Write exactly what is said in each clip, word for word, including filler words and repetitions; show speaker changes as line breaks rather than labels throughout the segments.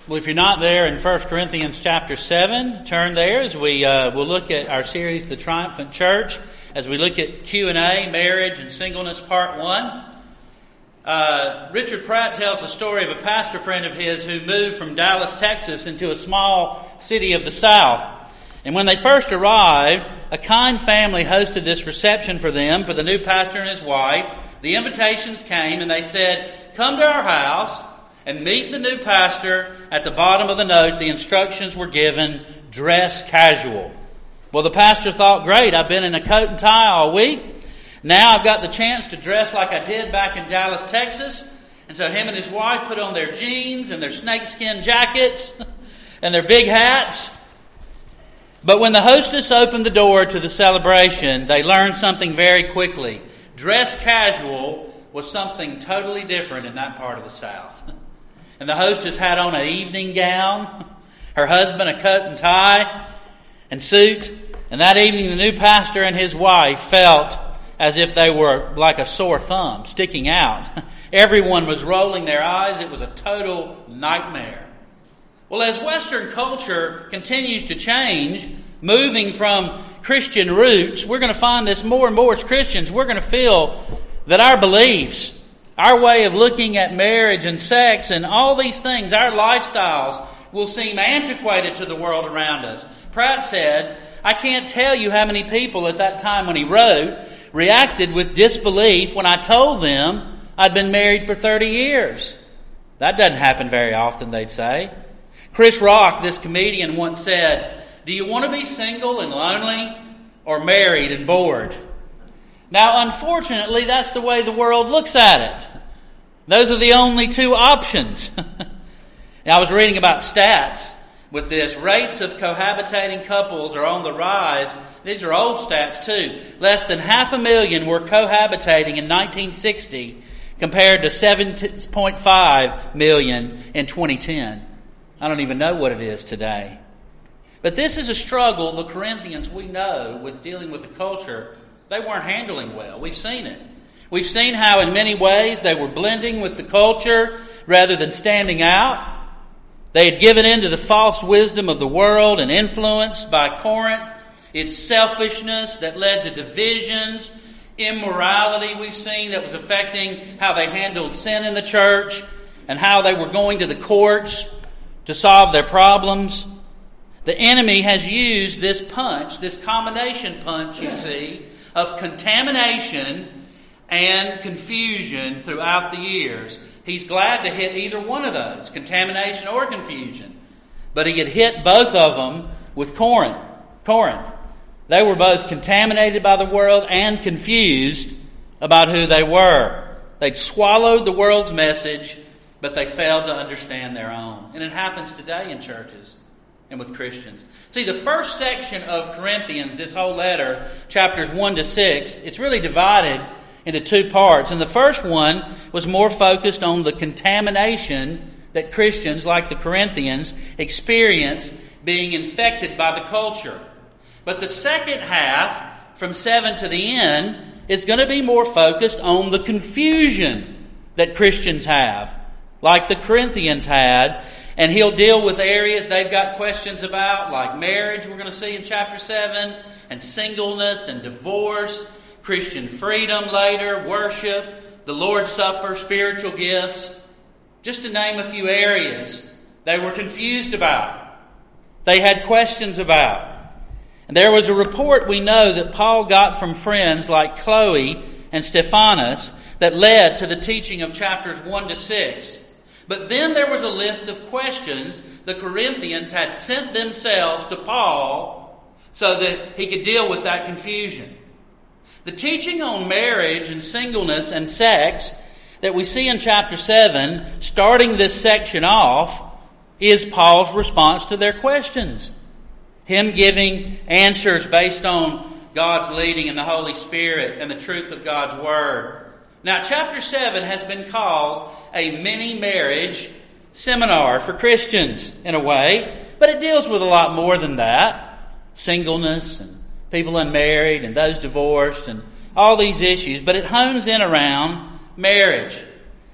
Well, if you're not there in First Corinthians chapter seven, turn there as we uh, will look at our series, The Triumphant Church, as we look at Q and A, Marriage and Singleness, Part one. Uh, Richard Pratt tells the story of a pastor friend of his who moved from Dallas, Texas into a small city of the South. And when they first arrived, a kind family hosted this reception for them, for the new pastor and his wife. The invitations came and they said, "Come to our house and meet the new pastor." At the bottom of the note, the instructions were given, "Dress casual." Well, the pastor thought, great, I've been in a coat and tie all week. Now I've got the chance to dress like I did back in Dallas, Texas. And so him and his wife put on their jeans and their snakeskin jackets and their big hats. But when the hostess opened the door to the celebration, they learned something very quickly. Dress casual was something totally different in that part of the South. And the hostess had on an evening gown, her husband a coat and tie and suit. And that evening the new pastor and his wife felt as if they were like a sore thumb sticking out. Everyone was rolling their eyes. It was a total nightmare. Well, as Western culture continues to change, moving from Christian roots, we're going to find this more and more as Christians. We're going to feel that our beliefs, our way of looking at marriage and sex and all these things, our lifestyles, will seem antiquated to the world around us. Pratt said, "I can't tell you how many people at that time when he wrote reacted with disbelief when I told them I'd been married for thirty years. That doesn't happen very often," they'd say. Chris Rock, this comedian, once said, "Do you want to be single and lonely or married and bored?" Now, unfortunately, that's the way the world looks at it. Those are the only two options. Now, I was reading about stats with this. Rates of cohabitating couples are on the rise. These are old stats, too. Less than half a million were cohabitating in nineteen sixty compared to seven point five million in twenty ten. I don't even know what it is today. But this is a struggle the Corinthians, we know, with dealing with the culture, they weren't handling well. We've seen it. We've seen how in many ways they were blending with the culture rather than standing out. They had given in to the false wisdom of the world and influenced by Corinth, its selfishness that led to divisions, immorality we've seen that was affecting how they handled sin in the church and how they were going to the courts to solve their problems. The enemy has used this punch, this combination punch, you see, of contamination and confusion throughout the years. He's glad to hit either one of those, contamination or confusion. But he had hit both of them with Corinth. Corinth. They were both contaminated by the world and confused about who they were. They'd swallowed the world's message, but they failed to understand their own. And it happens today in churches and with Christians. See, the first section of Corinthians, this whole letter, chapters one to six, it's really divided into two parts. And the first one was more focused on the contamination that Christians, like the Corinthians, experience being infected by the culture. But the second half, from seven to the end, is going to be more focused on the confusion that Christians have, like the Corinthians had. And he'll deal with areas they've got questions about, like marriage, we're going to see in chapter seven, and singleness and divorce, Christian freedom later, worship, the Lord's Supper, spiritual gifts, just to name a few areas they were confused about. They had questions about. And there was a report we know that Paul got from friends like Chloe and Stephanas that led to the teaching of chapters one to six. But then there was a list of questions the Corinthians had sent themselves to Paul so that he could deal with that confusion. The teaching on marriage and singleness and sex that we see in chapter seven, starting this section off, is Paul's response to their questions. Him giving answers based on God's leading and the Holy Spirit and the truth of God's Word. Now, chapter seven has been called a mini-marriage seminar for Christians, in a way, but it deals with a lot more than that. Singleness and people unmarried and those divorced and all these issues, but it hones in around marriage.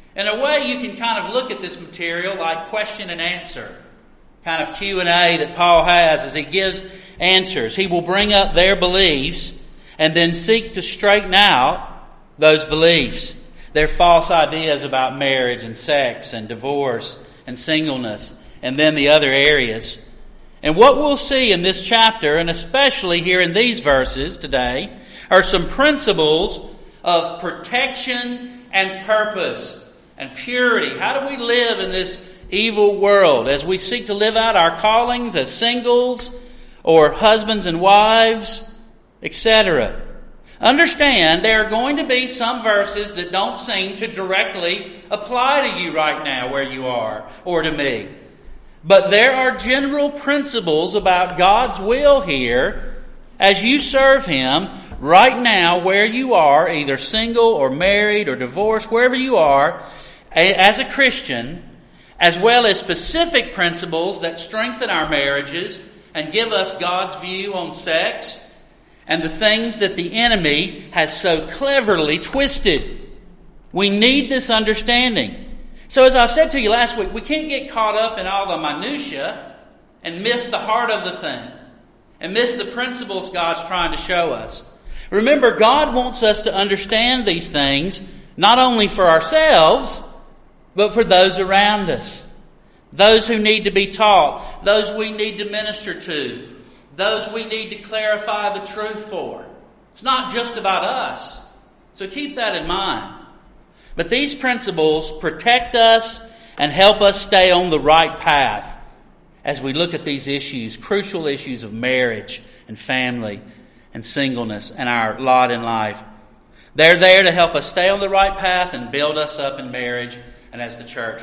In a way, you can kind of look at this material like question and answer, kind of Q and A that Paul has as he gives answers. He will bring up their beliefs and then seek to straighten out those beliefs, their false ideas about marriage and sex and divorce and singleness, and then the other areas. And what we'll see in this chapter, and especially here in these verses today, are some principles of protection and purpose and purity. How do we live in this evil world as we seek to live out our callings as singles or husbands and wives, et cetera? Understand there are going to be some verses that don't seem to directly apply to you right now where you are, or to me. But there are general principles about God's will here as you serve Him right now where you are, either single or married or divorced, wherever you are, as a Christian, as well as specific principles that strengthen our marriages and give us God's view on sex and the things that the enemy has so cleverly twisted. We need this understanding. So as I said to you last week, we can't get caught up in all the minutia and miss the heart of the thing and miss the principles God's trying to show us. Remember, God wants us to understand these things not only for ourselves, but for those around us. Those who need to be taught, those we need to minister to, those we need to clarify the truth for. It's not just about us. So keep that in mind. But these principles protect us and help us stay on the right path as we look at these issues, crucial issues of marriage and family and singleness and our lot in life. They're there to help us stay on the right path and build us up in marriage and as the church.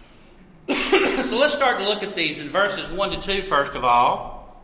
So let's start to look at these in verses one to two first of all.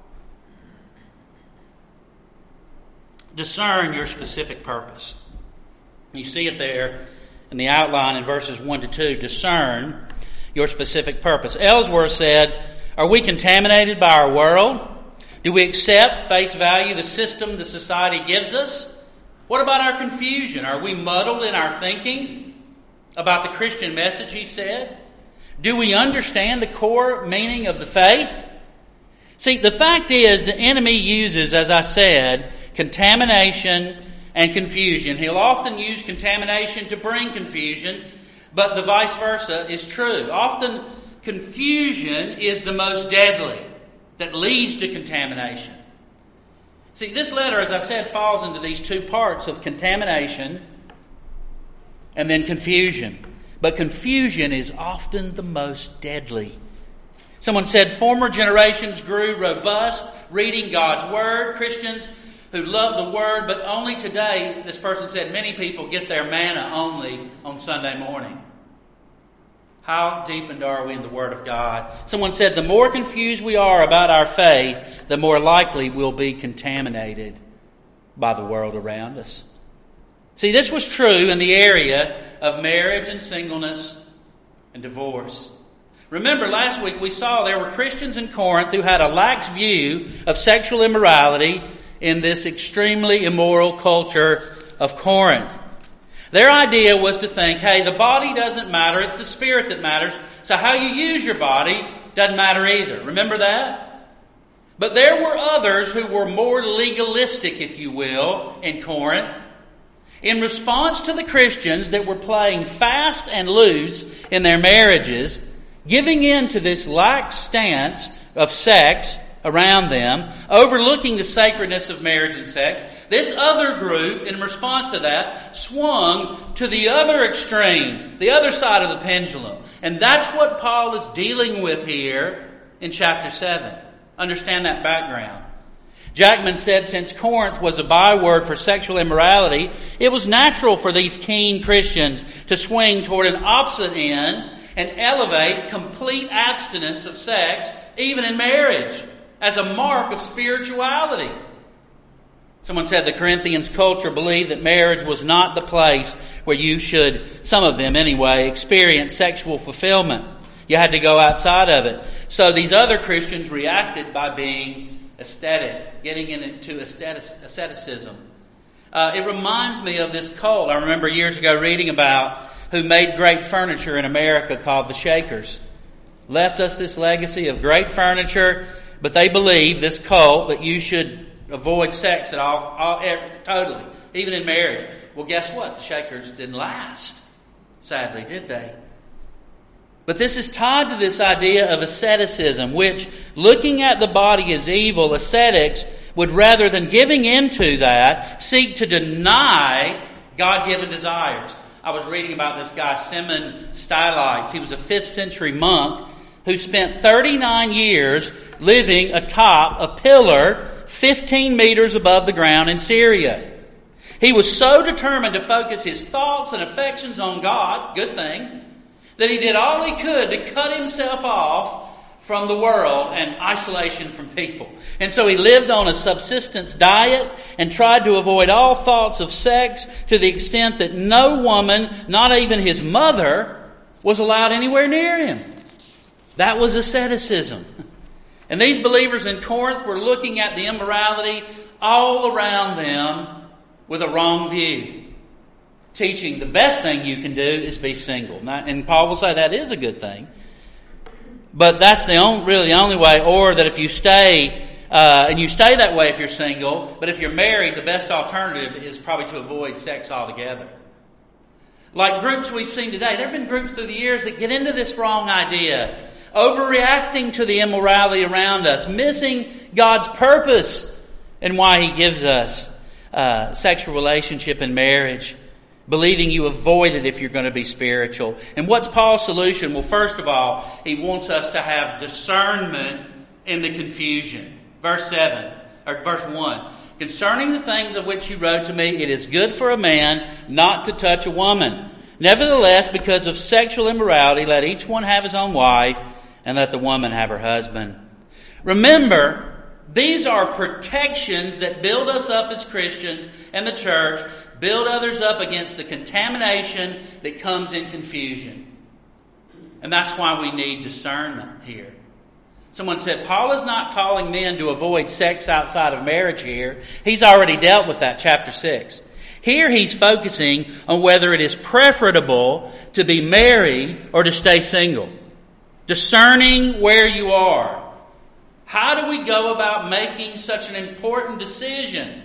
Discern your specific purpose. You see it there in the outline in verses one to two. Discern your specific purpose. Ellsworth said, are we contaminated by our world? Do we accept, face value, the system the society gives us? What about our confusion? Are we muddled in our thinking about the Christian message, he said? Do we understand the core meaning of the faith? See, the fact is the enemy uses, as I said, contamination and confusion. He'll often use contamination to bring confusion, but the vice versa is true. Often confusion is the most deadly that leads to contamination. See, this letter, as I said, falls into these two parts of contamination and then confusion. But confusion is often the most deadly. Someone said former generations grew robust, reading God's Word. Christians who love the Word, but only today, this person said, many people get their manna only on Sunday morning. How deepened are we in the Word of God? Someone said, the more confused we are about our faith, the more likely we'll be contaminated by the world around us. See, this was true in the area of marriage and singleness and divorce. Remember, last week we saw there were Christians in Corinth who had a lax view of sexual immorality in this extremely immoral culture of Corinth. Their idea was to think, hey, the body doesn't matter, it's the spirit that matters, so how you use your body doesn't matter either. Remember that? But there were others who were more legalistic, if you will, in Corinth. In response to the Christians that were playing fast and loose in their marriages, giving in to this lax stance of sex around them, overlooking the sacredness of marriage and sex, this other group, in response to that, swung to the other extreme, the other side of the pendulum. And that's what Paul is dealing with here in chapter seven. Understand that background. Jackman said since Corinth was a byword for sexual immorality, it was natural for these keen Christians to swing toward an opposite end and elevate complete abstinence of sex, even in marriage, as a mark of spirituality. Someone said the Corinthians culture believed that marriage was not the place where you should, some of them anyway, experience sexual fulfillment. You had to go outside of it. So these other Christians reacted by being aesthetic, getting into aesthetic, asceticism. Uh, it reminds me of this cult. I remember years ago reading about who made great furniture in America called the Shakers. Left us this legacy of great furniture, but they believe, this cult, that you should avoid sex at all, all totally, even in marriage. Well, guess what? The Shakers didn't last, sadly, did they? But this is tied to this idea of asceticism, which, looking at the body as evil, ascetics would, rather than giving into that, seek to deny God-given desires. I was reading about this guy, Simon Stylites. He was a fifth century monk who spent thirty-nine years living atop a pillar fifteen meters above the ground in Syria. He was so determined to focus his thoughts and affections on God, good thing, that he did all he could to cut himself off from the world and isolation from people. And so he lived on a subsistence diet and tried to avoid all thoughts of sex to the extent that no woman, not even his mother, was allowed anywhere near him. That was asceticism. And these believers in Corinth were looking at the immorality all around them with a wrong view, teaching the best thing you can do is be single. And Paul will say that is a good thing. But that's the only, really the only way, or that if you stay, uh, and you stay that way if you're single, but if you're married, the best alternative is probably to avoid sex altogether. Like groups we've seen today, there have been groups through the years that get into this wrong idea, overreacting to the immorality around us, missing God's purpose and why He gives us uh, sexual relationship and marriage, believing you avoid it if you're going to be spiritual. And what's Paul's solution? Well, first of all, he wants us to have discernment in the confusion. Verse seven, or verse one. Concerning the things of which you wrote to me, it is good for a man not to touch a woman. Nevertheless, because of sexual immorality, let each one have his own wife, and let the woman have her husband. Remember, these are protections that build us up as Christians and the church, build others up against the contamination that comes in confusion. And that's why we need discernment here. Someone said, Paul is not calling men to avoid sex outside of marriage here. He's already dealt with that, chapter six. Here he's focusing on whether it is preferable to be married or to stay single. Discerning where you are. How do we go about making such an important decision?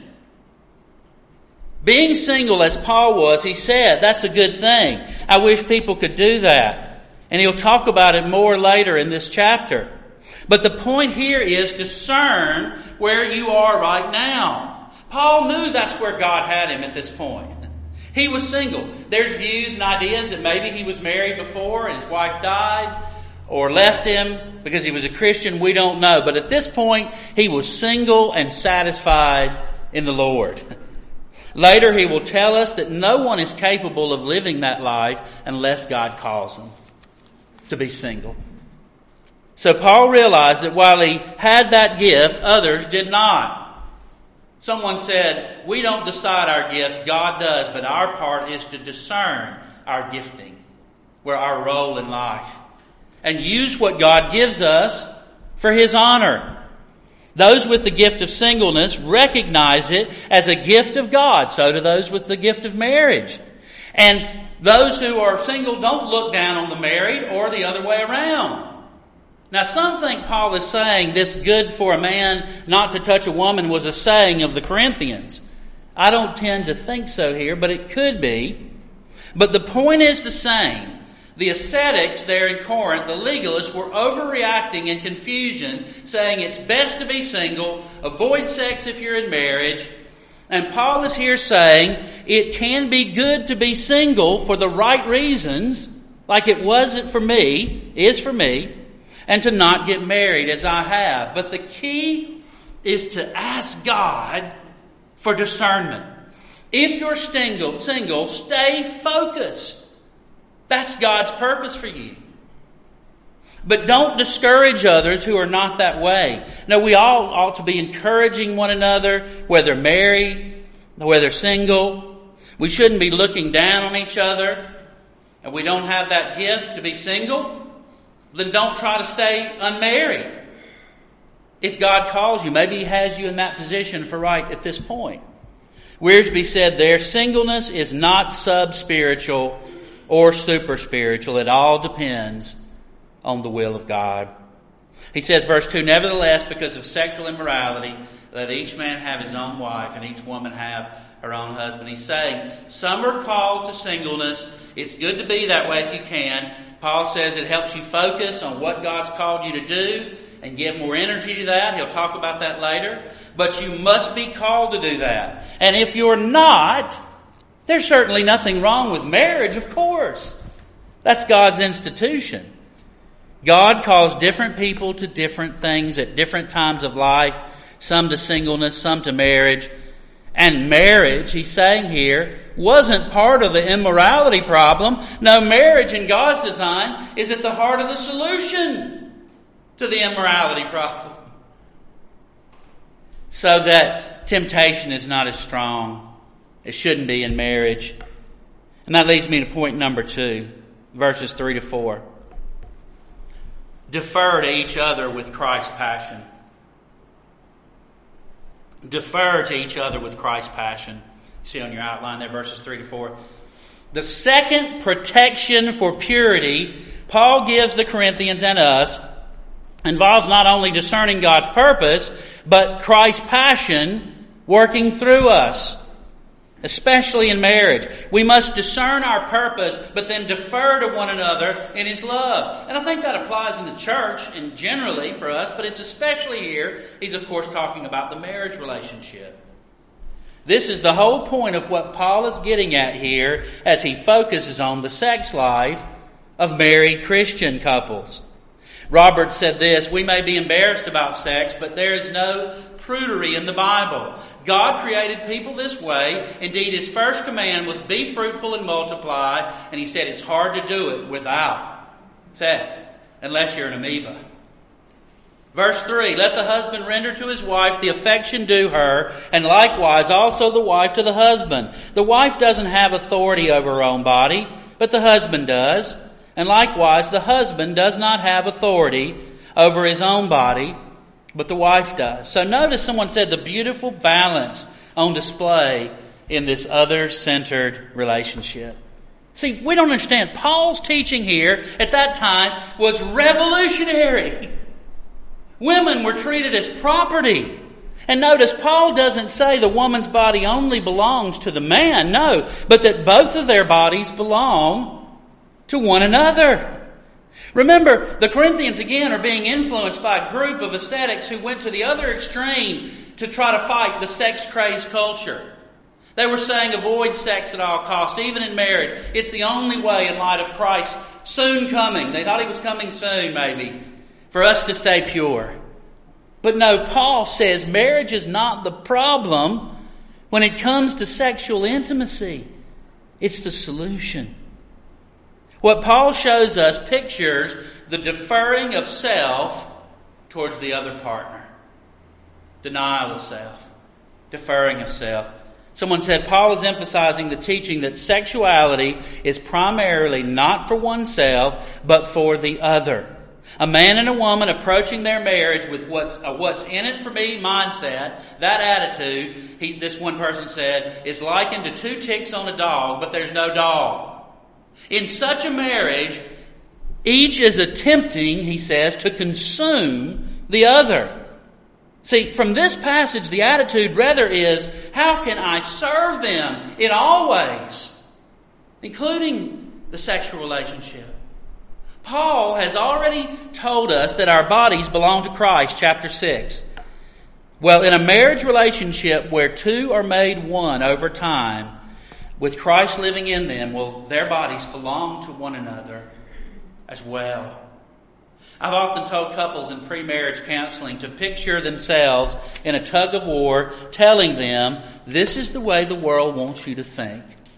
Being single, as Paul was, he said, that's a good thing. I wish people could do that. And he'll talk about it more later in this chapter. But the point here is discern where you are right now. Paul knew that's where God had him at this point. He was single. There's views and ideas that maybe he was married before and his wife died or left him because he was a Christian. We don't know. But at this point, he was single and satisfied in the Lord. Later, he will tell us that no one is capable of living that life unless God calls them to be single. So Paul realized that while he had that gift, others did not. Someone said, we don't decide our gifts, God does, but our part is to discern our gifting, where our role in life, and use what God gives us for His honor. Those with the gift of singleness recognize it as a gift of God. So do those with the gift of marriage. And those who are single don't look down on the married or the other way around. Now, some think Paul is saying this good for a man not to touch a woman was a saying of the Corinthians. I don't tend to think so here, but it could be. But the point is the same. The ascetics there in Corinth, the legalists, were overreacting in confusion, saying it's best to be single, avoid sex if you're in marriage. And Paul is here saying it can be good to be single for the right reasons, like it wasn't for me, is for me, and to not get married as I have. But the key is to ask God for discernment. If you're single, single, stay focused. That's God's purpose for you. But don't discourage others who are not that way. No, we all ought to be encouraging one another, whether married, whether single. We shouldn't be looking down on each other. And we don't have that gift to be single, then don't try to stay unmarried. If God calls you, maybe He has you in that position for right at this point. Wiersbe said there, singleness is not sub-spiritual, or super spiritual. It all depends on the will of God. He says, verse two, nevertheless, because of sexual immorality, let each man have his own wife and each woman have her own husband. He's saying some are called to singleness. It's good to be that way if you can. Paul says it helps you focus on what God's called you to do and give more energy to that. He'll talk about that later. But you must be called to do that. And if you're not, there's certainly nothing wrong with marriage, of course. That's God's institution. God calls different people to different things at different times of life. Some to singleness, some to marriage. And marriage, he's saying here, wasn't part of the immorality problem. No, marriage in God's design is at the heart of the solution to the immorality problem. So that temptation is not as strong. It shouldn't be in marriage. And that leads me to point number two, verses three to four. Defer to each other with Christ's passion. Defer to each other with Christ's passion. See on your outline there, verses three to four. The second protection for purity Paul gives the Corinthians and us involves not only discerning God's purpose, but Christ's passion working through us, especially in marriage. We must discern our purpose, but then defer to one another in His love. And I think that applies in the church and generally for us, but it's especially here. He's, of course, talking about the marriage relationship. This is the whole point of what Paul is getting at here as he focuses on the sex life of married Christian couples. Robert said this, we may be embarrassed about sex, but there is no prudery in the Bible. God created people this way. Indeed, His first command was be fruitful and multiply. And He said it's hard to do it without sex, unless you're an amoeba. Verse three, let the husband render to his wife the affection due her, and likewise also the wife to the husband. The wife doesn't have authority over her own body, but the husband does. And likewise, the husband does not have authority over his own body, but the wife does. So notice someone said the beautiful balance on display in this other-centered relationship. See, we don't understand. Paul's teaching here at that time was revolutionary. Women were treated as property. And notice, Paul doesn't say the woman's body only belongs to the man. No, but that both of their bodies belong to one another. Remember, the Corinthians again are being influenced by a group of ascetics who went to the other extreme to try to fight the sex-crazed culture. They were saying avoid sex at all costs, even in marriage. It's the only way in light of Christ soon coming. They thought He was coming soon, maybe, for us to stay pure. But no, Paul says marriage is not the problem when it comes to sexual intimacy. It's the solution. What Paul shows us pictures the deferring of self towards the other partner. Denial of self. Deferring of self. Someone said Paul is emphasizing the teaching that sexuality is primarily not for oneself, but for the other. A man and a woman approaching their marriage with what's a what's in it for me mindset, that attitude, he, this one person said, is likened to two ticks on a dog, but there's no dog. In such a marriage, each is attempting, he says, to consume the other. See, from this passage, the attitude rather is, how can I serve them in all ways, including the sexual relationship? Paul has already told us that our bodies belong to Christ, chapter six. Well, in a marriage relationship where two are made one over time, with Christ living in them, well, their bodies belong to one another as well. I've often told couples in pre-marriage counseling to picture themselves in a tug of war, telling them, this is the way the world wants you to think.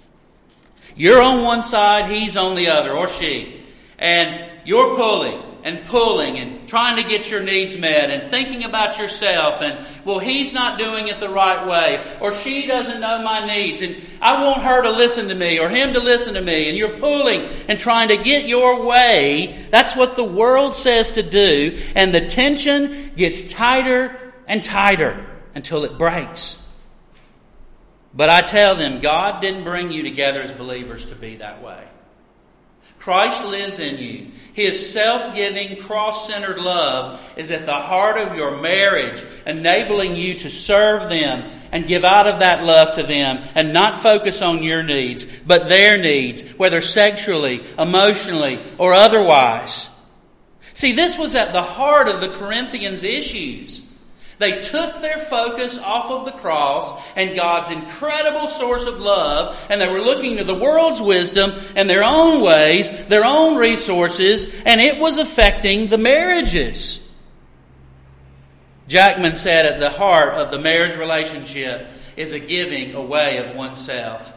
You're on one side, he's on the other, or she. And you're pulling and pulling and trying to get your needs met and thinking about yourself and, well, he's not doing it the right way or she doesn't know my needs and I want her to listen to me or him to listen to me, and you're pulling and trying to get your way. That's what the world says to do, and the tension gets tighter and tighter until it breaks. But I tell them, God didn't bring you together as believers to be that way. Christ lives in you. His self-giving, cross-centered love is at the heart of your marriage, enabling you to serve them and give out of that love to them and not focus on your needs, but their needs, whether sexually, emotionally, or otherwise. See, this was at the heart of the Corinthians' issues. They took their focus off of the cross and God's incredible source of love, and they were looking to the world's wisdom and their own ways, their own resources, and it was affecting the marriages. Jackman said at the heart of the marriage relationship is a giving away of oneself.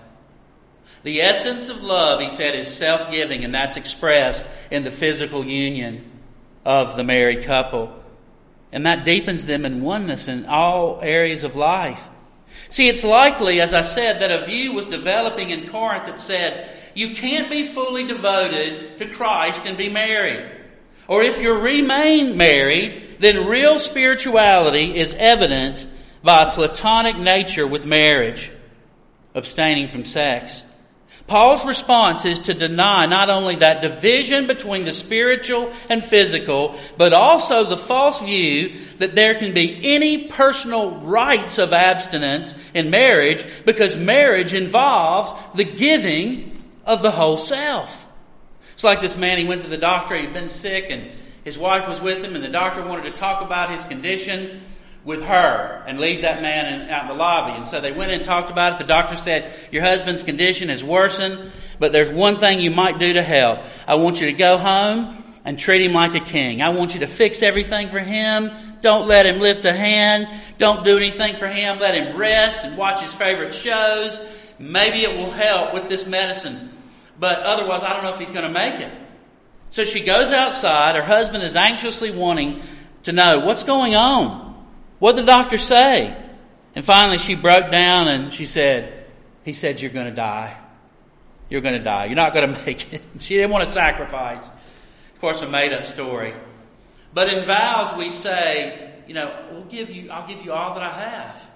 The essence of love, he said, is self-giving, and that's expressed in the physical union of the married couple. And that deepens them in oneness in all areas of life. See, it's likely, as I said, that a view was developing in Corinth that said, you can't be fully devoted to Christ and be married. Or if you remain married, then real spirituality is evidenced by a platonic nature with marriage, abstaining from sex. Paul's response is to deny not only that division between the spiritual and physical, but also the false view that there can be any personal rights of abstinence in marriage, because marriage involves the giving of the whole self. It's like this man, he went to the doctor, he'd been sick, and his wife was with him, and the doctor wanted to talk about his condition with her and leave that man in, out in the lobby. And so they went in and talked about it. The doctor said, your husband's condition has worsened, but there's one thing you might do to help. I want you to go home and treat him like a king. I want you to fix everything for him. Don't let him lift a hand. Don't do anything for him. Let him rest and watch his favorite shows. Maybe it will help with this medicine. But otherwise, I don't know if he's going to make it. So she goes outside. Her husband is anxiously wanting to know what's going on. What did the doctor say? And finally she broke down and she said, he said, you're going to die. You're going to die. You're not going to make it. She didn't want to sacrifice. Of course, a made-up story. But in vows we say, you know, we'll give you, I'll give you all that I have.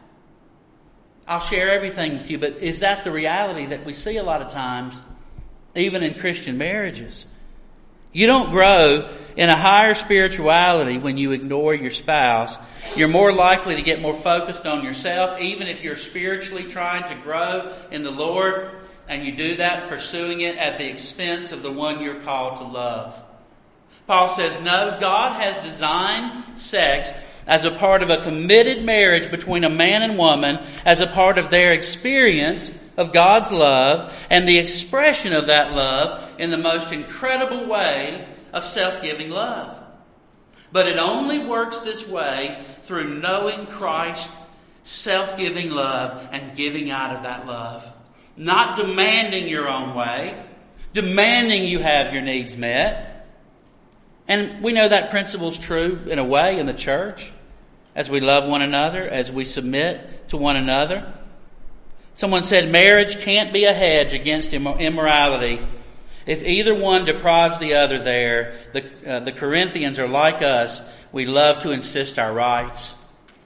I'll share everything with you. But is that the reality that we see a lot of times, even in Christian marriages? You don't grow in a higher spirituality when you ignore your spouse. You're more likely to get more focused on yourself, even if you're spiritually trying to grow in the Lord, and you do that pursuing it at the expense of the one you're called to love. Paul says, no, God has designed sex as a part of a committed marriage between a man and woman, as a part of their experience of God's love and the expression of that love in the most incredible way of self-giving love. But it only works this way through knowing Christ's self-giving love and giving out of that love. Not demanding your own way, demanding you have your needs met. And we know that principle is true in a way in the church, as we love one another, as we submit to one another. Someone said marriage can't be a hedge against immorality. If either one deprives the other there, the, uh, the Corinthians are like us. We love to insist our rights.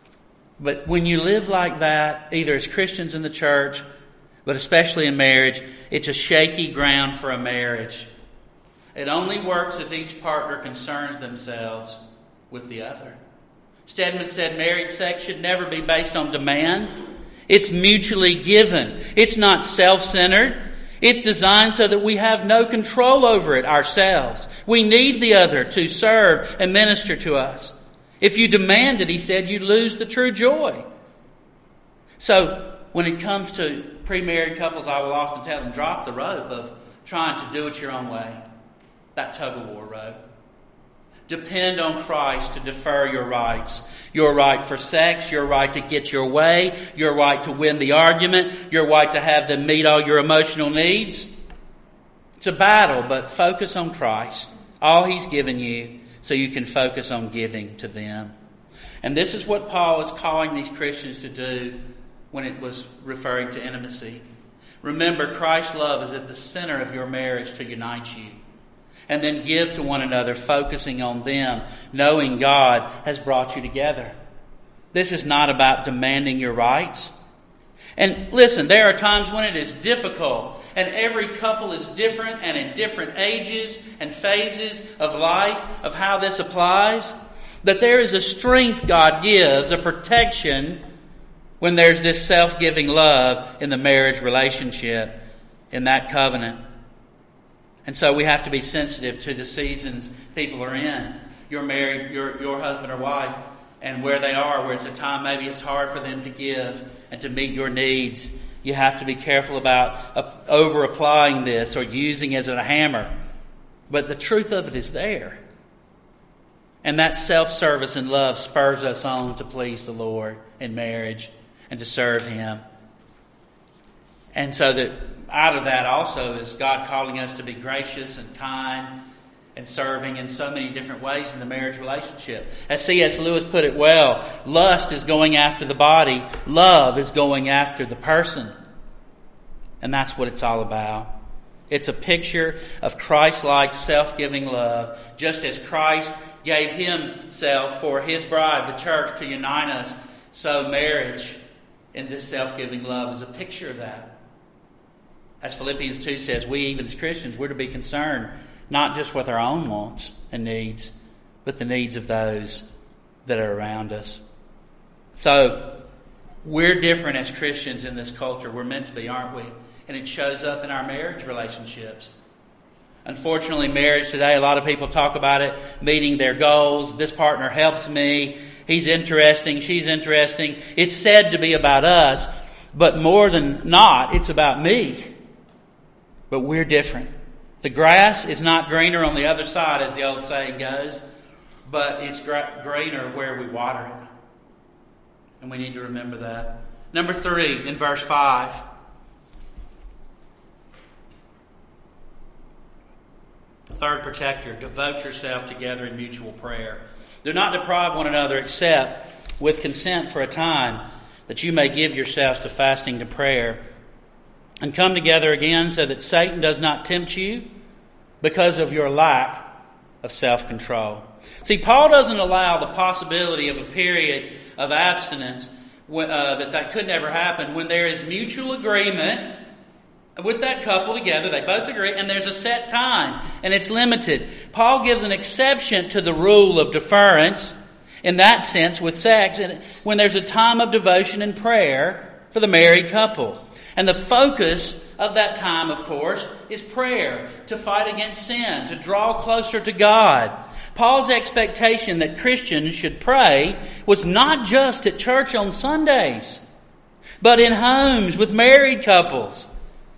But when you live like that, either as Christians in the church, but especially in marriage, it's a shaky ground for a marriage. It only works if each partner concerns themselves with the other. Stedman said married sex should never be based on demand. It's mutually given. It's not self-centered. It's designed so that we have no control over it ourselves. We need the other to serve and minister to us. If you demand it, he said, you lose the true joy. So when it comes to pre-married couples, I will often tell them, drop the rope of trying to do it your own way. That tug-of-war rope. Depend on Christ to defer your rights. Your right for sex, your right to get your way, your right to win the argument, your right to have them meet all your emotional needs. It's a battle, but focus on Christ, all He's given you, so you can focus on giving to them. And this is what Paul is calling these Christians to do when it was referring to intimacy. Remember, Christ's love is at the center of your marriage to unite you. And then give to one another, focusing on them, knowing God has brought you together. This is not about demanding your rights. And listen, there are times when it is difficult and every couple is different and in different ages and phases of life of how this applies, that there is a strength God gives, a protection, when there's this self-giving love in the marriage relationship, in that covenant. And so we have to be sensitive to the seasons people are in. You're married, your your husband or wife, and where they are, where it's a time maybe it's hard for them to give and to meet your needs. You have to be careful about over-applying this or using it as a hammer. But the truth of it is there. And that self-service and love spurs us on to please the Lord in marriage and to serve Him. And so that out of that also is God calling us to be gracious and kind and serving in so many different ways in the marriage relationship. As C S Lewis put it well, lust is going after the body, love is going after the person. And that's what it's all about. It's a picture of Christ-like self-giving love, just as Christ gave Himself for His bride, the church, to unite us. So marriage in this self-giving love is a picture of that. As Philippians two says, we even as Christians, we're to be concerned not just with our own wants and needs, but the needs of those that are around us. So, we're different as Christians in this culture. We're meant to be, aren't we? And it shows up in our marriage relationships. Unfortunately, marriage today, a lot of people talk about it, meeting their goals. This partner helps me. He's interesting. She's interesting. It's said to be about us, but more than not, it's about me. But we're different. The grass is not greener on the other side, as the old saying goes, but it's gra- greener where we water it. And we need to remember that. Number three, in verse five. The third protector, devote yourself together in mutual prayer. Do not deprive one another except with consent for a time, that you may give yourselves to fasting and prayer, and come together again so that Satan does not tempt you because of your lack of self-control. See, Paul doesn't allow the possibility of a period of abstinence uh, that that could never happen when there is mutual agreement with that couple together. They both agree, and there's a set time, and it's limited. Paul gives an exception to the rule of deference in that sense with sex, and when there's a time of devotion and prayer for the married couple. And the focus of that time, of course, is prayer, to fight against sin, to draw closer to God. Paul's expectation that Christians should pray was not just at church on Sundays, but in homes with married couples.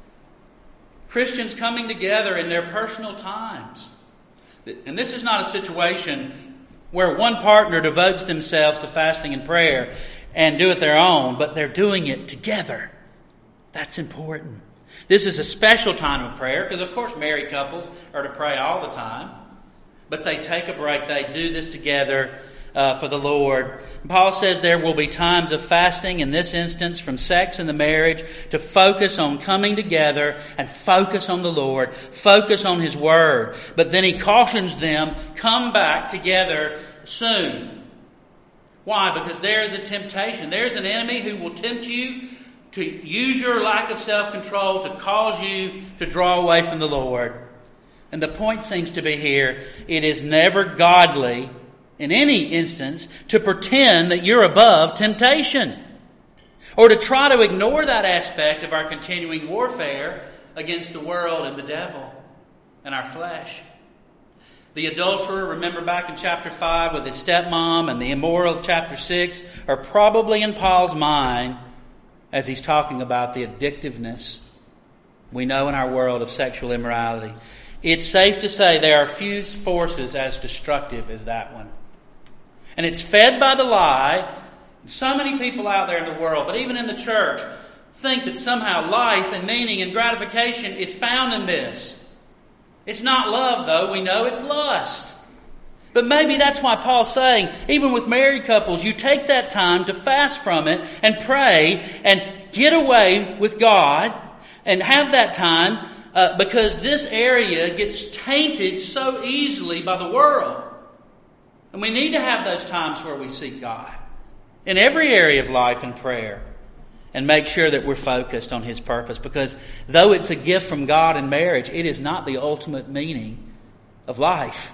Christians coming together in their personal times. And this is not a situation where one partner devotes themselves to fasting and prayer and do it their own, but they're doing it together. That's important. This is a special time of prayer because, of course, married couples are to pray all the time. But they take a break. They do this together uh, for the Lord. Paul says there will be times of fasting, in this instance, from sex and the marriage, to focus on coming together and focus on the Lord, focus on His Word. But then he cautions them, come back together soon. Why? Because there is a temptation. There's an enemy who will tempt you to use your lack of self-control to cause you to draw away from the Lord. And the point seems to be here, it is never godly, in any instance, to pretend that you're above temptation, or to try to ignore that aspect of our continuing warfare against the world and the devil and our flesh. The adulterer, remember back in chapter five with his stepmom, and the immoral of chapter six are probably in Paul's mind as he's talking about the addictiveness we know in our world of sexual immorality. It's safe to say there are few forces as destructive as that one. And it's fed by the lie. So many people out there in the world, but even in the church, think that somehow life and meaning and gratification is found in this. It's not love, though. We know it's lust. But maybe that's why Paul's saying, even with married couples, you take that time to fast from it and pray and get away with God and have that time uh, because this area gets tainted so easily by the world. And we need to have those times where we seek God in every area of life and prayer. and make sure that we're focused on His purpose. Because though it's a gift from God in marriage, it is not the ultimate meaning of life.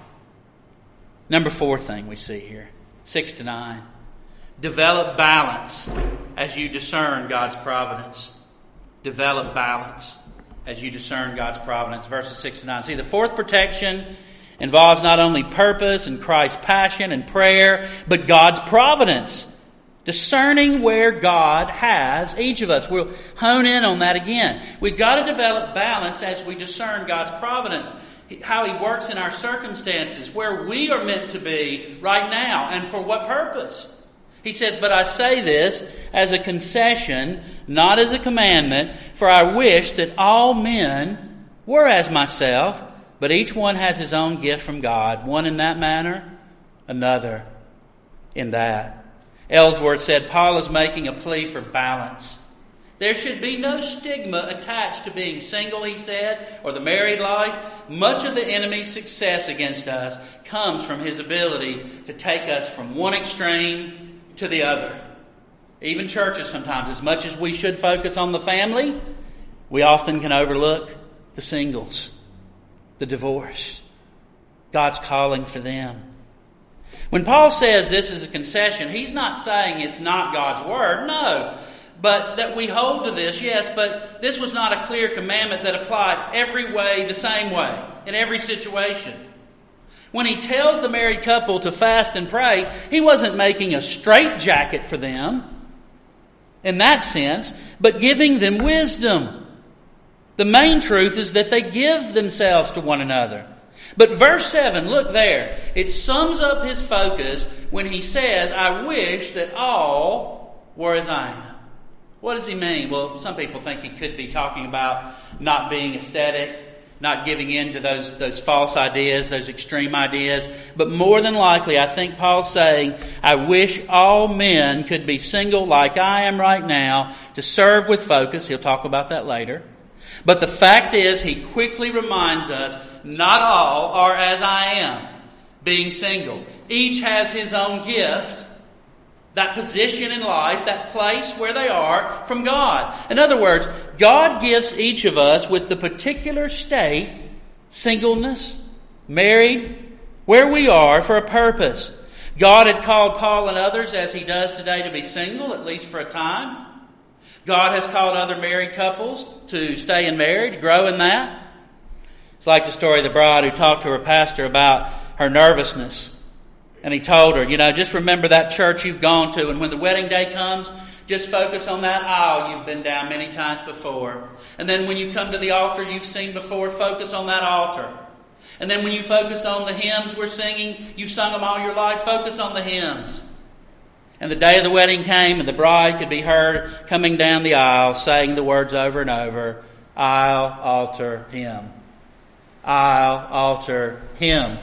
Number four thing we see here, six to nine. Develop balance as you discern God's providence. Develop balance as you discern God's providence. Verses six to nine. See, the fourth protection involves not only purpose and Christ's passion and prayer, but God's providence. Discerning where God has each of us. We'll hone in on that again. We've got to develop balance as we discern God's providence. How He works in our circumstances, where we are meant to be right now, and for what purpose. He says, but I say this as a concession, not as a commandment, for I wish that all men were as myself, but each one has his own gift from God, one in that manner, another in that. Ellsworth said, Paul is making a plea for balance. There should be no stigma attached to being single, he said, or the married life. Much of the enemy's success against us comes from his ability to take us from one extreme to the other. Even churches sometimes, as much as we should focus on the family, we often can overlook the singles, the divorce. God's calling for them. When Paul says this is a concession, he's not saying it's not God's word. No. But that we hold to this, yes, but this was not a clear commandment that applied every way the same way, in every situation. When he tells the married couple to fast and pray, he wasn't making a straitjacket for them in that sense, but giving them wisdom. The main truth is that they give themselves to one another. But verse seven, look there. It sums up his focus when he says, I wish that all were as I am. What does he mean? Well, some people think he could be talking about not being aesthetic, not giving in to those, those false ideas, those extreme ideas. But more than likely, I think Paul's saying, I wish all men could be single like I am right now to serve with focus. He'll talk about that later. But the fact is, he quickly reminds us, not all are as I am, being single. Each has his own gift, that position in life, that place where they are from God. In other words, God gives each of us with the particular state, singleness, married, where we are for a purpose. God had called Paul and others, as He does today, to be single, at least for a time. God has called other married couples to stay in marriage, grow in that. It's like the story of the bride who talked to her pastor about her nervousness. And he told her, you know, just remember that church you've gone to, and when the wedding day comes, just focus on that aisle you've been down many times before. And then when you come to the altar you've seen before, focus on that altar. And then when you focus on the hymns we're singing, you've sung them all your life, focus on the hymns. And the day of the wedding came, and the bride could be heard coming down the aisle, saying the words over and over, aisle, altar, hymn. Aisle, altar, hymn.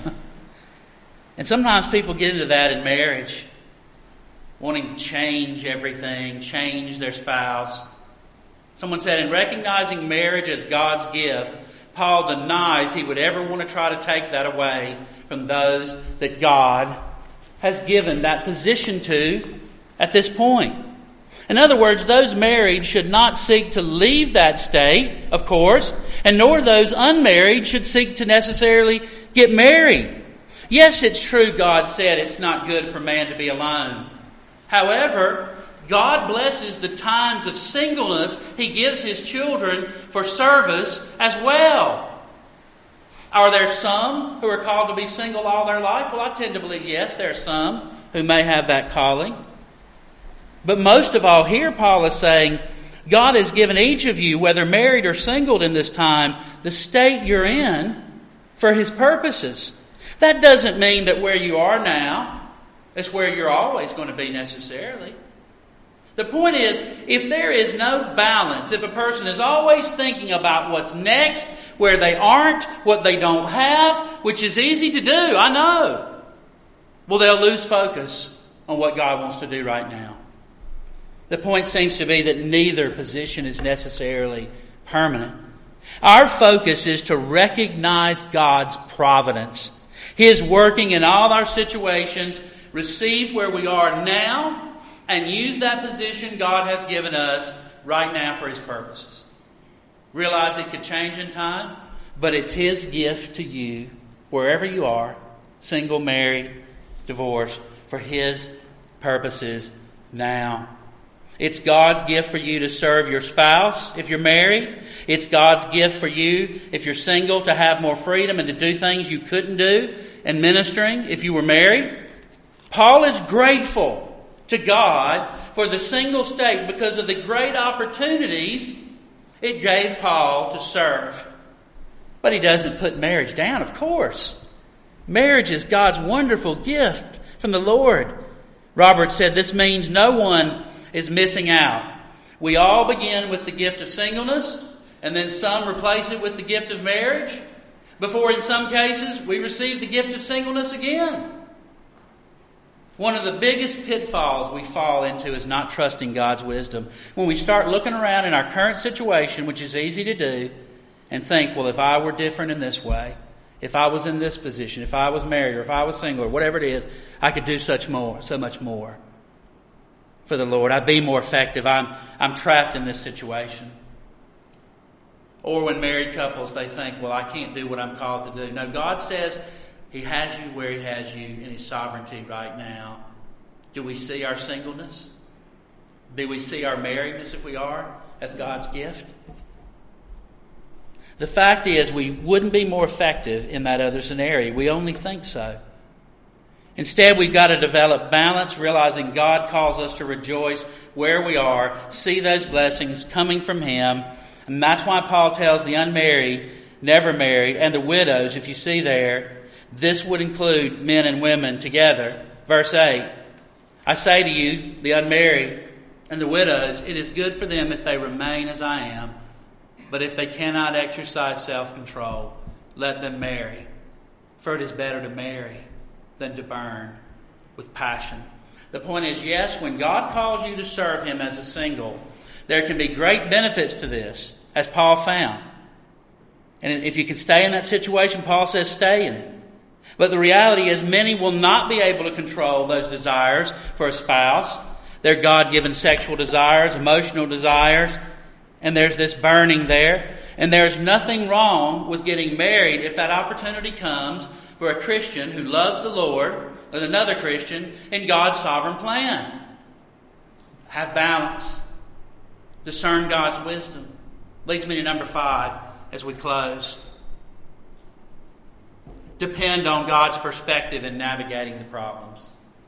And sometimes people get into that in marriage, wanting to change everything, change their spouse. Someone said, in recognizing marriage as God's gift, Paul denies he would ever want to try to take that away from those that God has given that position to at this point. In other words, those married should not seek to leave that state, of course, and nor those unmarried should seek to necessarily get married. Yes, it's true God said it's not good for man to be alone. However, God blesses the times of singleness He gives His children for service as well. Are there some who are called to be single all their life? Well, I tend to believe yes, there are some who may have that calling. But most of all, here Paul is saying, God has given each of you, whether married or single in this time, the state you're in for His purposes. That doesn't mean that where you are now is where you're always going to be necessarily. The point is, if there is no balance, if a person is always thinking about what's next, where they aren't, what they don't have, which is easy to do, I know, well, they'll lose focus on what God wants to do right now. The point seems to be that neither position is necessarily permanent. Our focus is to recognize God's providence, His working in all our situations, receive where we are now, and use that position God has given us right now for His purposes. Realize it could change in time, but it's His gift to you, wherever you are, single, married, divorced, for His purposes now. It's God's gift for you to serve your spouse if you're married. It's God's gift for you if you're single to have more freedom and to do things you couldn't do in ministering if you were married. Paul is grateful to God for the single state because of the great opportunities it gave Paul to serve. But he doesn't put marriage down, of course. Marriage is God's wonderful gift from the Lord. Robert said this means no one is missing out. We all begin with the gift of singleness, and then some replace it with the gift of marriage, before in some cases we receive the gift of singleness again. One of the biggest pitfalls we fall into is not trusting God's wisdom. When we start looking around in our current situation, which is easy to do, and think, well, if I were different in this way, if I was in this position, if I was married, or if I was single, or whatever it is, I could do such more, so much more for the Lord. I'd be more effective. I'm, I'm trapped in this situation. Or when married couples, they think, well, I can't do what I'm called to do. No, God says He has you where He has you in His sovereignty right now. Do we see our singleness? Do we see our marriedness, if we are, as God's gift? The fact is, we wouldn't be more effective in that other scenario. We only think so. Instead, we've got to develop balance, realizing God calls us to rejoice where we are, see those blessings coming from Him. And that's why Paul tells the unmarried, never married, and the widows, if you see there, this would include men and women together. Verse eight, I say to you, the unmarried and the widows, it is good for them if they remain as I am. But if they cannot exercise self-control, let them marry. For it is better to marry than to burn with passion. The point is, yes, when God calls you to serve Him as a single, there can be great benefits to this, as Paul found. And if you can stay in that situation, Paul says stay in it. But the reality is many will not be able to control those desires for a spouse. Their God-given sexual desires, emotional desires. And there's this burning there. And there's nothing wrong with getting married if that opportunity comes for a Christian who loves the Lord with another Christian in God's sovereign plan. Have balance. Discern God's wisdom. Leads me to number five as we close. Depend on God's perspective in navigating the problems.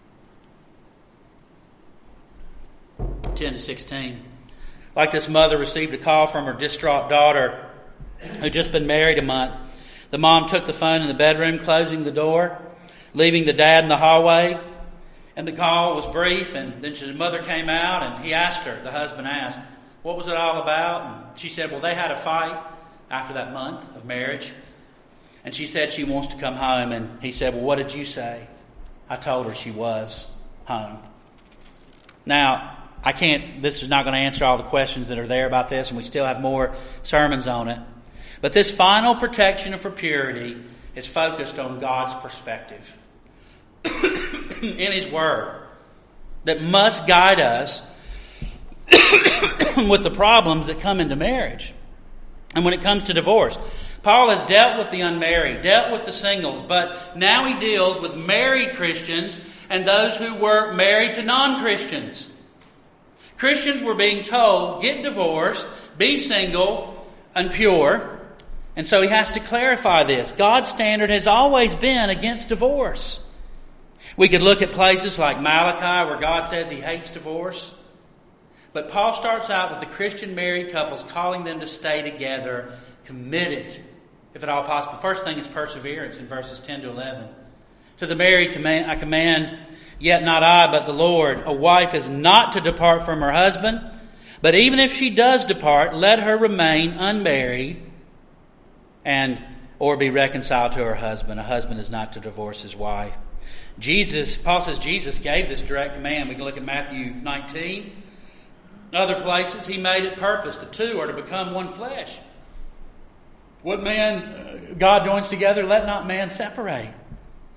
ten to sixteen. Like this mother received a call from her distraught daughter who'd just been married a month. The mom took the phone in the bedroom, closing the door, leaving the dad in the hallway. And the call was brief, and then the mother came out, and he asked her, the husband asked, what was it all about? And she said, well, they had a fight after that month of marriage. And she said she wants to come home. And he said, well, what did you say? I told her she was home. Now, I can't, this is not going to answer all the questions that are there about this, and we still have more sermons on it. But this final protection for purity is focused on God's perspective in His Word that must guide us with the problems that come into marriage. And when it comes to divorce, Paul has dealt with the unmarried, dealt with the singles, but now he deals with married Christians and those who were married to non-Christians. Christians were being told, get divorced, be single and pure. And so he has to clarify this. God's standard has always been against divorce. We could look at places like Malachi where God says He hates divorce. But Paul starts out with the Christian married couples, calling them to stay together, committed, if at all possible. First thing is perseverance in verses ten to eleven. To the married command, I command, yet not I, but the Lord, a wife is not to depart from her husband, but even if she does depart, let her remain unmarried and or be reconciled to her husband. A husband is not to divorce his wife. Jesus, Paul says Jesus gave this direct command. We can look at Matthew nineteen. Other places, He made it purpose. The two are to become one flesh. What man God joins together, let not man separate.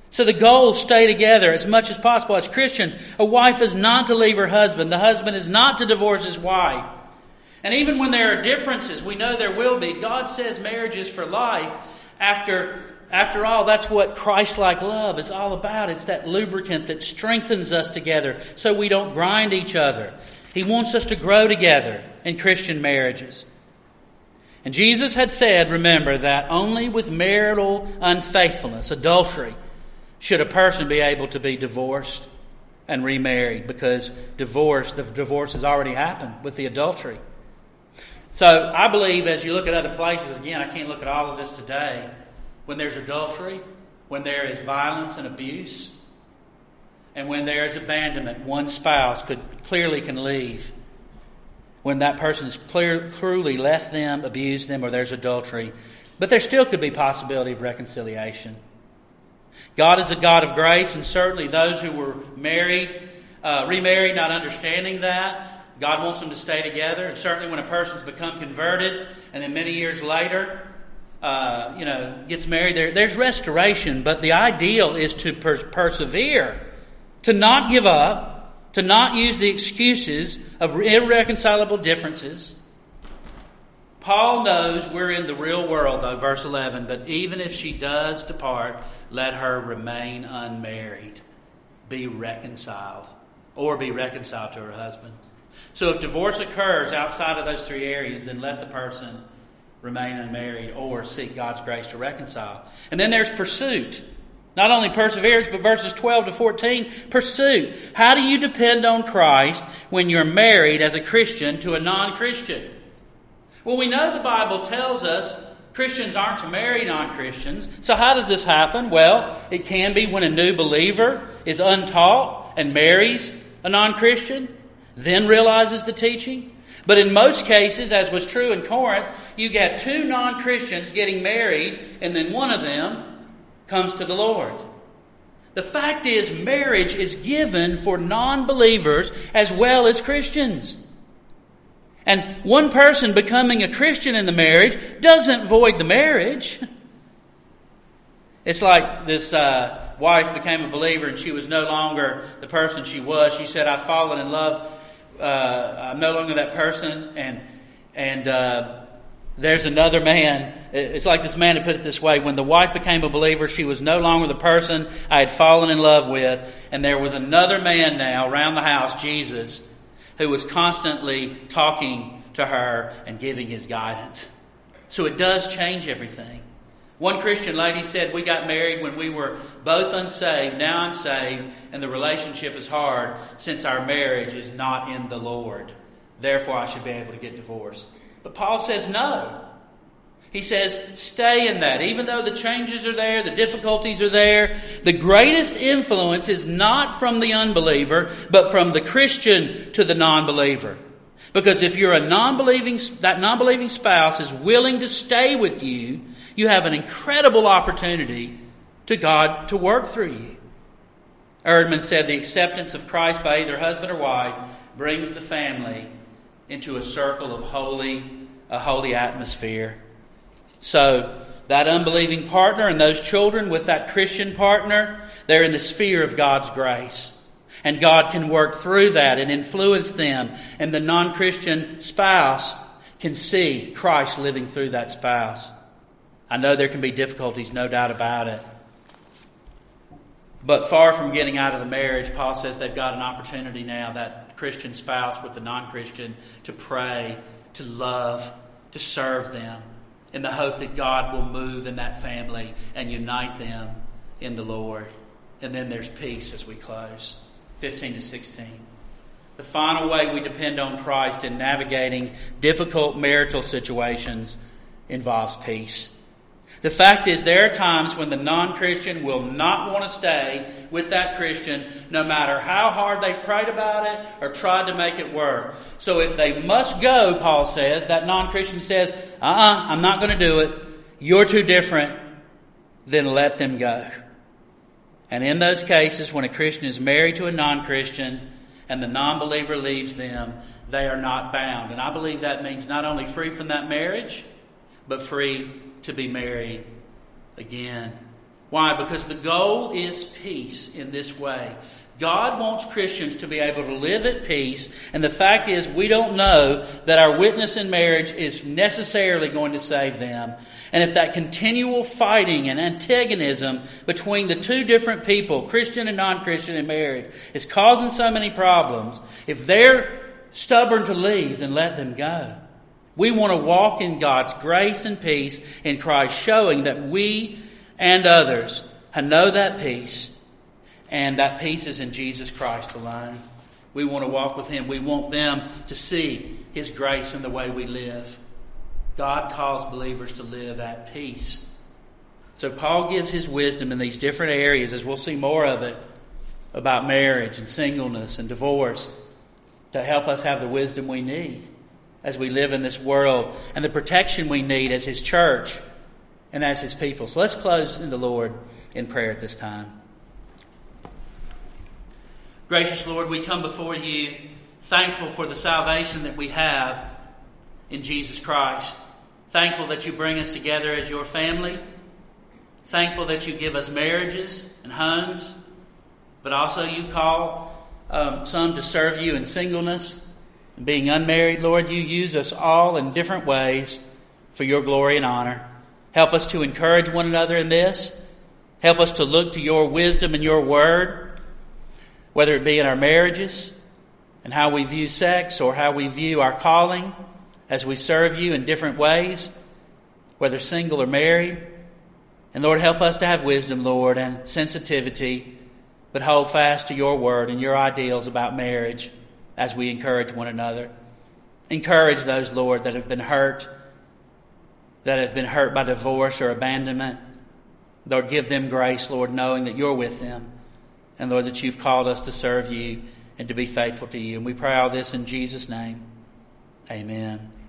So the goal is stay together as much as possible. As Christians, a wife is not to leave her husband. The husband is not to divorce his wife. And even when there are differences, we know there will be. God says marriage is for life. After, after all, that's what Christ-like love is all about. It's that lubricant that strengthens us together so we don't grind each other. He wants us to grow together in Christian marriages. And Jesus had said, remember, that only with marital unfaithfulness, adultery, should a person be able to be divorced and remarried, because divorce, the divorce has already happened with the adultery. So I believe as you look at other places, again, I can't look at all of this today, when there's adultery, when there is violence and abuse, and when there is abandonment, one spouse could clearly can leave. When that person has clear, cruelly left them, abused them, or there's adultery. But there still could be possibility of reconciliation. God is a God of grace, and certainly those who were married, uh, remarried, not understanding that, God wants them to stay together. And certainly when a person's become converted, and then many years later, uh, you know, gets married, there, there's restoration. But the ideal is to per- persevere, to not give up, to not use the excuses of irreconcilable differences. Paul knows we're in the real world, though, verse eleven, but even if she does depart, let her remain unmarried, be reconciled, or be reconciled to her husband. So if divorce occurs outside of those three areas, then let the person remain unmarried or seek God's grace to reconcile. And then there's pursuit. Not only perseverance, but verses twelve to fourteen, pursuit. How do you depend on Christ when you're married as a Christian to a non-Christian? Well, we know the Bible tells us Christians aren't to marry non-Christians. So how does this happen? Well, it can be when a new believer is untaught and marries a non-Christian, then realizes the teaching. But in most cases, as was true in Corinth, you get two non-Christians getting married, and then one of them comes to the Lord. The fact is, marriage is given for non-believers as well as Christians. And one person becoming a Christian in the marriage doesn't void the marriage. It's like this uh, wife became a believer and she was no longer the person she was. She said, I've fallen in love. Uh, I'm no longer that person. And, and uh, there's another man. It's like this man had put it this way. When the wife became a believer, she was no longer the person I had fallen in love with. And there was another man now around the house, Jesus, who was constantly talking to her and giving his guidance. So it does change everything. One Christian lady said, we got married when we were both unsaved. Now I'm saved, and the relationship is hard since our marriage is not in the Lord. Therefore, I should be able to get divorced. But Paul says no. He says, stay in that. Even though the changes are there, the difficulties are there, the greatest influence is not from the unbeliever, but from the Christian to the non-believer. Because if you're a non-believing, that non-believing spouse is willing to stay with you, you have an incredible opportunity to God to work through you. Erdman said the acceptance of Christ by either husband or wife brings the family into a circle of holy, a holy atmosphere. So that unbelieving partner and those children with that Christian partner, they're in the sphere of God's grace. And God can work through that and influence them. And the non-Christian spouse can see Christ living through that spouse. I know there can be difficulties, no doubt about it. But far from getting out of the marriage, Paul says they've got an opportunity now, that Christian spouse with the non-Christian, to pray, to love, to serve them, in the hope that God will move in that family and unite them in the Lord. And then there's peace as we close. fifteen to sixteen. The final way we depend on Christ in navigating difficult marital situations involves peace. The fact is, there are times when the non-Christian will not want to stay with that Christian, no matter how hard they've prayed about it or tried to make it work. So if they must go, Paul says, that non-Christian says, uh-uh, I'm not going to do it. You're too different. Then let them go. And in those cases, when a Christian is married to a non-Christian and the non-believer leaves them, they are not bound. And I believe that means not only free from that marriage, but free to be married again. Why? Because the goal is peace in this way. God wants Christians to be able to live at peace, and the fact is we don't know that our witness in marriage is necessarily going to save them. And if that continual fighting and antagonism between the two different people, Christian and non-Christian in marriage, is causing so many problems, if they're stubborn to leave, then let them go. We want to walk in God's grace and peace in Christ, showing that we and others know that peace. And that peace is in Jesus Christ alone. We want to walk with Him. We want them to see His grace in the way we live. God calls believers to live at peace. So Paul gives his wisdom in these different areas, as we'll see more of it, about marriage and singleness and divorce, to help us have the wisdom we need as we live in this world, and the protection we need as His church and as His people. So let's close in the Lord in prayer at this time. Gracious Lord, we come before You thankful for the salvation that we have in Jesus Christ. Thankful that You bring us together as Your family. Thankful that You give us marriages and homes. But also You call um, some to serve You in singleness and being unmarried. Lord, You use us all in different ways for Your glory and honor. Help us to encourage one another in this. Help us to look to Your wisdom and Your word, whether it be in our marriages and how we view sex, or how we view our calling as we serve You in different ways, whether single or married. And Lord, help us to have wisdom, Lord, and sensitivity, but hold fast to Your word and Your ideals about marriage as we encourage one another. Encourage those, Lord, that have been hurt, that have been hurt by divorce or abandonment. Lord, give them grace, Lord, knowing that You're with them. And Lord, that You've called us to serve You and to be faithful to You. And we pray all this in Jesus' name. Amen.